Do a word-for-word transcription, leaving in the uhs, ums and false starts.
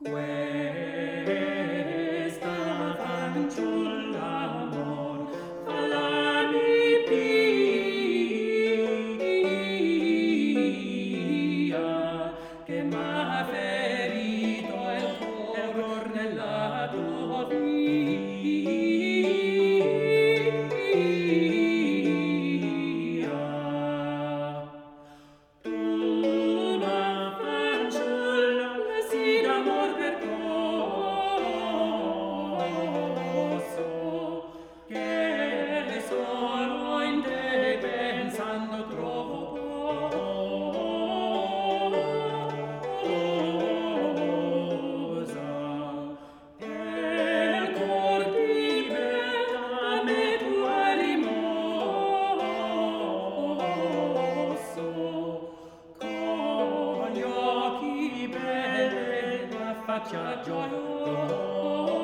Questa fanciulla amor fa la pipia che m'ha ferito il cor nella tua via. Una fanciulla sì d'amor percosso, che solo in te pensando trovo posa. E il cor diventa a me tuo rimosso, con gli occhi belli e la faccia gioiosa.